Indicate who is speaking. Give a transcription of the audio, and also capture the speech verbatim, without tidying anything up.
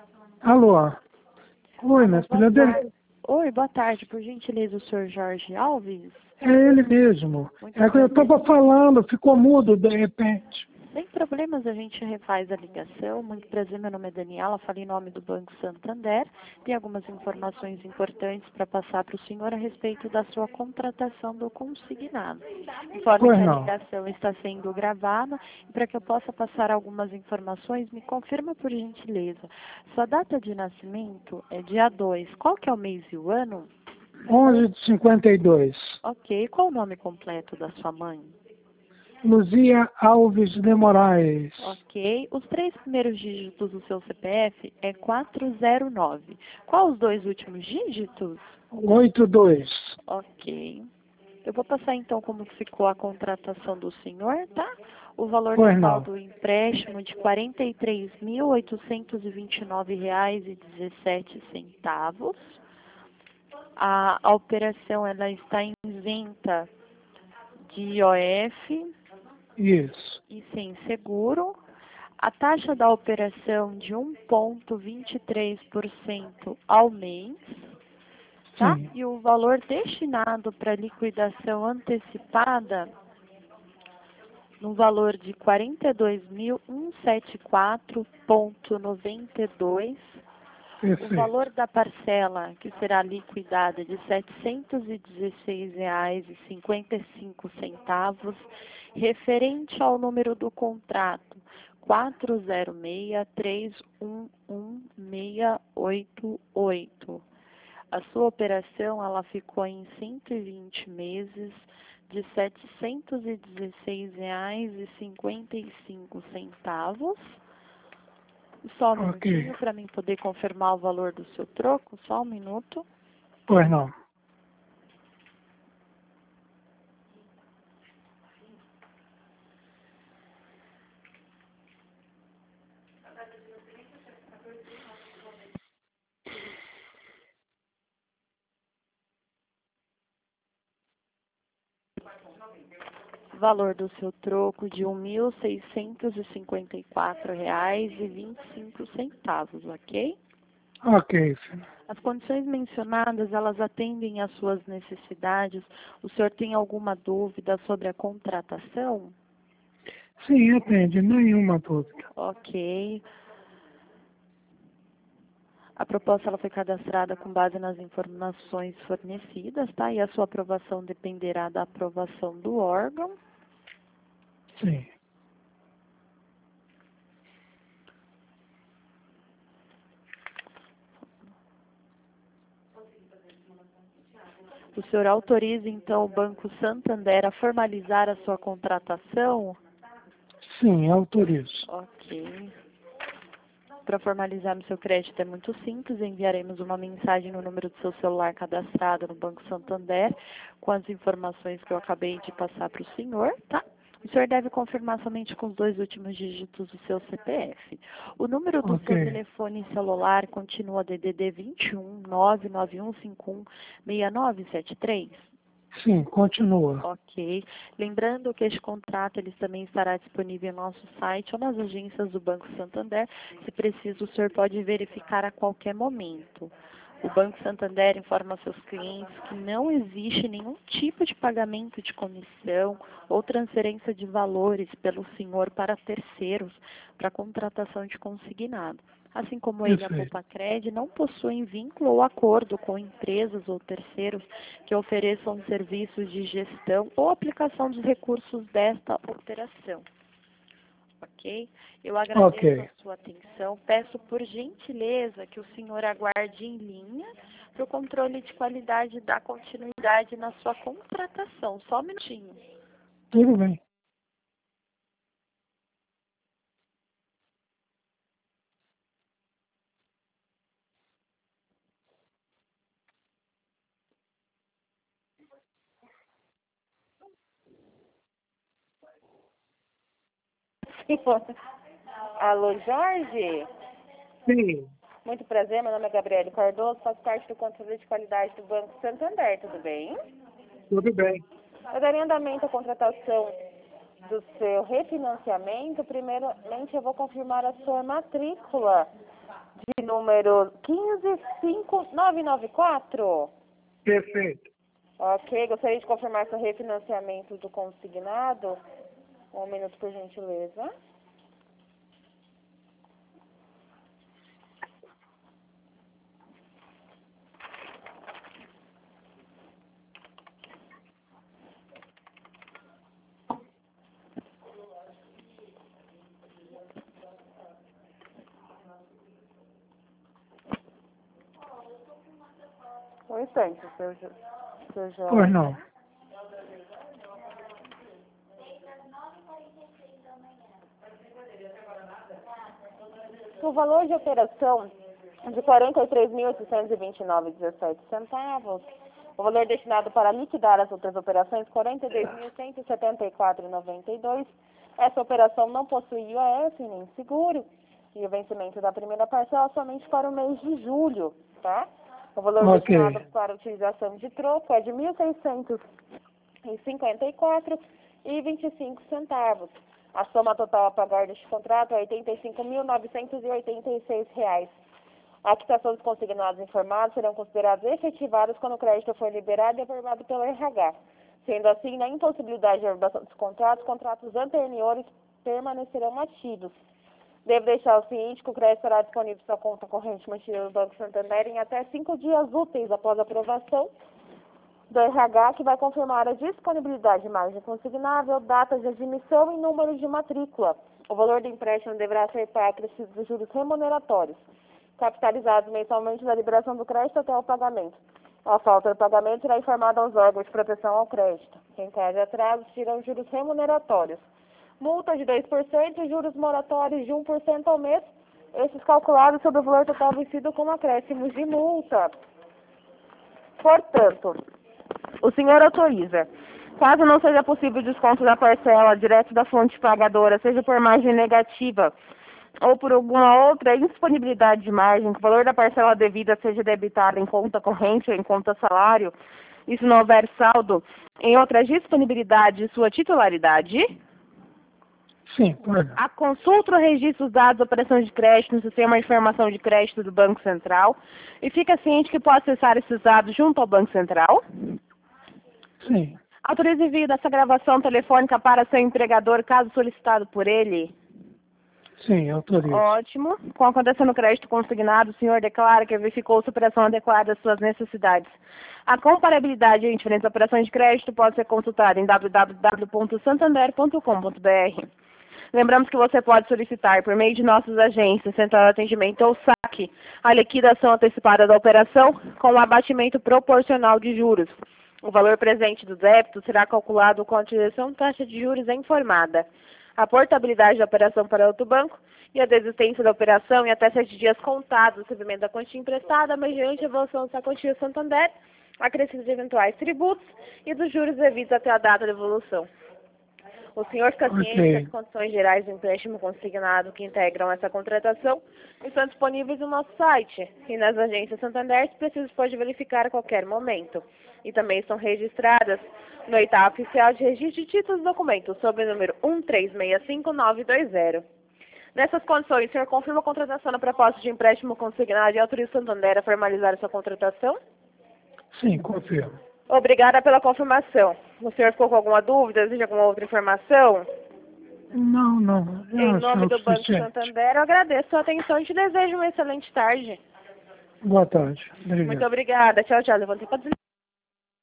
Speaker 1: Alô? Oi, minha
Speaker 2: Alô, boa
Speaker 1: filha dele.
Speaker 2: tarde. Oi, boa tarde. Por gentileza, o senhor Jorge Alves?
Speaker 1: É ele mesmo.
Speaker 2: Muito
Speaker 1: É que eu
Speaker 2: prazer.
Speaker 1: estava falando, ficou mudo de repente.
Speaker 2: Sem problemas, a gente refaz a ligação. Muito prazer, meu nome é Daniela, falo em nome do Banco Santander. Tem algumas informações importantes para passar para o senhor a respeito da sua contratação do consignado. Informe
Speaker 1: Pois
Speaker 2: que a
Speaker 1: não.
Speaker 2: ligação está sendo gravada e para que eu possa passar algumas informações, me confirma por gentileza. Sua data de nascimento é dia dois. Qual que é o mês e o ano?
Speaker 1: onze de cinquenta e dois.
Speaker 2: Ok. Qual o nome completo da sua mãe?
Speaker 1: Luzia Alves de Moraes.
Speaker 2: Ok. Os três primeiros dígitos do seu C P F é quatro zero nove. Qual os dois últimos dígitos?
Speaker 1: oitenta e dois.
Speaker 2: Ok. Eu vou passar então como que ficou a contratação do senhor, tá? O valor
Speaker 1: Pois
Speaker 2: total
Speaker 1: não.
Speaker 2: do empréstimo de quarenta e três mil oitocentos e vinte e nove reais e dezessete centavos. A, a operação ela está isenta de I O F
Speaker 1: Isso.
Speaker 2: e sem seguro. A taxa da operação de um vírgula vinte e três por cento ao mês, tá?
Speaker 1: Sim.
Speaker 2: E o valor destinado para liquidação antecipada no valor de quarenta e dois mil cento e setenta e quatro vírgula noventa e dois. O
Speaker 1: Perfeito.
Speaker 2: valor da parcela que será liquidada é de setecentos e dezesseis reais e cinquenta e cinco centavos, referente ao número do contrato quatro zero seis, três um um, seis oito oito. A sua operação ela ficou em cento e vinte meses de setecentos e dezesseis reais e cinquenta e cinco centavos. Só um
Speaker 1: Ok.
Speaker 2: minutinho para mim poder confirmar o valor do seu troco, só um minuto.
Speaker 1: Pois não.
Speaker 2: Valor do seu troco de um mil seiscentos e cinquenta e quatro reais e vinte e cinco centavos, ok?
Speaker 1: Ok, filho.
Speaker 2: As condições mencionadas, elas atendem às suas necessidades. O senhor tem alguma dúvida sobre a contratação?
Speaker 1: Sim, atende. Nenhuma dúvida.
Speaker 2: Ok. A proposta ela foi cadastrada com base nas informações fornecidas, tá? E a sua aprovação dependerá da aprovação do órgão.
Speaker 1: Sim.
Speaker 2: O senhor autoriza, então, o Banco Santander a formalizar a sua contratação?
Speaker 1: Sim, autorizo.
Speaker 2: Ok. Para formalizar o seu crédito é muito simples, enviaremos uma mensagem no número do seu celular cadastrado no Banco Santander com as informações que eu acabei de passar para o senhor, tá? O senhor deve confirmar somente com os dois últimos dígitos do seu C P F. O número do seu
Speaker 1: Ok.
Speaker 2: telefone celular continua D D D vinte e um, nove nove um cinco um, seis nove sete três?
Speaker 1: Sim, continua.
Speaker 2: Ok. Lembrando que este contrato ele também estará disponível no nosso site ou nas agências do Banco Santander. Se preciso, o senhor pode verificar a qualquer momento. O Banco Santander informa aos seus clientes que não existe nenhum tipo de pagamento de comissão ou transferência de valores pelo senhor para terceiros para contratação de consignado. Assim como ele, a
Speaker 1: Perfeito.
Speaker 2: Poupa-Cred, não possuem vínculo ou acordo com empresas ou terceiros que ofereçam serviços de gestão ou aplicação dos recursos desta operação. Ok? Eu agradeço
Speaker 1: Ok.
Speaker 2: a sua atenção. Peço por gentileza que o senhor aguarde em linha para o controle de qualidade da continuidade na sua contratação. Só um minutinho.
Speaker 1: Tudo bem.
Speaker 2: Alô, Jorge?
Speaker 1: Sim,
Speaker 2: Muito prazer, meu nome é Gabriele Cardoso, faço parte do controle de qualidade do Banco Santander, tudo bem?
Speaker 1: tudo bem.
Speaker 2: Eu daria andamento à contratação do seu refinanciamento. Primeiramente, eu vou confirmar a sua matrícula de número quinze cinco nove nove quatro.
Speaker 1: Perfeito.
Speaker 2: Ok, gostaria de confirmar seu refinanciamento do consignado. Um minuto, por gentileza. Um instante, seu, Jo- seu Jorge.
Speaker 1: Pois não.
Speaker 2: O valor de operação de quarenta e três mil oitocentos e vinte e nove vírgula dezessete centavos. O valor destinado para liquidar as outras operações, quarenta e dois mil cento e setenta e quatro vírgula noventa e dois. Essa operação não possui I O S nem seguro. E o vencimento da primeira parcela somente para o mês de julho, tá? O valor
Speaker 1: Ok.
Speaker 2: destinado para a utilização de troco é de mil seiscentos e cinquenta e quatro reais e vinte e cinco centavos. A soma total a pagar deste contrato é oitenta e cinco mil novecentos e oitenta e seis reais. A quitação dos consignados informados serão considerados efetivados quando o crédito for liberado e aprovado pelo R H. Sendo assim, na impossibilidade de aprovação dos contratos, contratos anteriores permanecerão ativos. Devo deixar o ciente que o crédito será disponível em sua conta corrente mantida no Banco Santander em até cinco dias úteis após a aprovação do R H, que vai confirmar a disponibilidade de margem consignável, data de admissão e número de matrícula. O valor do empréstimo deverá ser pago dos juros remuneratórios, capitalizados mensalmente da liberação do crédito até o pagamento. A falta do pagamento será informada aos órgãos de proteção ao crédito. Em caso de atraso, tiram juros remuneratórios. Multa de dois por cento e juros moratórios de um por cento ao mês, esses calculados sobre o valor total vencido com acréscimos de multa. Portanto, o senhor autoriza, caso não seja possível o desconto da parcela direto da fonte pagadora, seja por margem negativa ou por alguma outra indisponibilidade de margem, que o valor da parcela devida seja debitado em conta corrente ou em conta salário, e se não houver saldo em outra disponibilidade de sua titularidade,
Speaker 1: Sim, pois não.
Speaker 2: a consulta ou registro dos dados da operação de crédito no sistema de informação de crédito do Banco Central e fica ciente que pode acessar esses dados junto ao Banco Central.
Speaker 1: Sim.
Speaker 2: Autoriza o envio dessa gravação telefônica para seu empregador, caso solicitado por ele.
Speaker 1: Sim, autorizo.
Speaker 2: Ótimo. Com acontecendo crédito consignado, o senhor declara que verificou se a operação adequada às suas necessidades. A comparabilidade em diferentes operações de crédito pode ser consultada em w w w ponto santander ponto com ponto b r. Lembramos que você pode solicitar, por meio de nossas agências, central de atendimento ou saque, a liquidação antecipada da operação com um abatimento proporcional de juros. O valor presente do débito será calculado com a utilização de taxa de juros informada. A portabilidade da operação para outro banco e a desistência da operação em até sete dias contados do recebimento da quantia emprestada, mediante a evolução dessa quantia Santander, acrescido de eventuais tributos e dos juros devidos até a data da evolução. O senhor fica ciente
Speaker 1: Ok.
Speaker 2: que as condições gerais do empréstimo consignado que integram essa contratação estão disponíveis no nosso site e nas agências Santander, se preciso, pode verificar a qualquer momento. E também estão registradas no oitavo oficial de registro de títulos e documentos, sob o número um três seis cinco nove dois zero. Nessas condições, o senhor confirma a contratação na proposta de empréstimo consignado e autoriza o Santander a formalizar a sua contratação?
Speaker 1: Sim, confirmo.
Speaker 2: Obrigada pela confirmação. O senhor ficou com alguma dúvida? Deseja alguma outra informação?
Speaker 1: Não, não. Já
Speaker 2: Em nome
Speaker 1: sou
Speaker 2: do Banco
Speaker 1: suficiente.
Speaker 2: Santander, eu agradeço a sua atenção e te desejo uma excelente tarde.
Speaker 1: Boa tarde. Obrigado.
Speaker 2: Muito obrigada. Tchau, tchau. Levantei para